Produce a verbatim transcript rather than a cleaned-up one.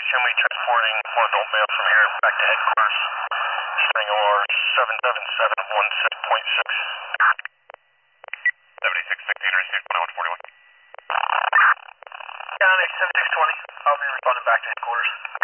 Chimney transporting one adult male from here back to headquarters. String O R seven seven seven one six point six. seventy-six sixteen, received one oh one forty-one. County seven six twenty. I'll be responding back to headquarters.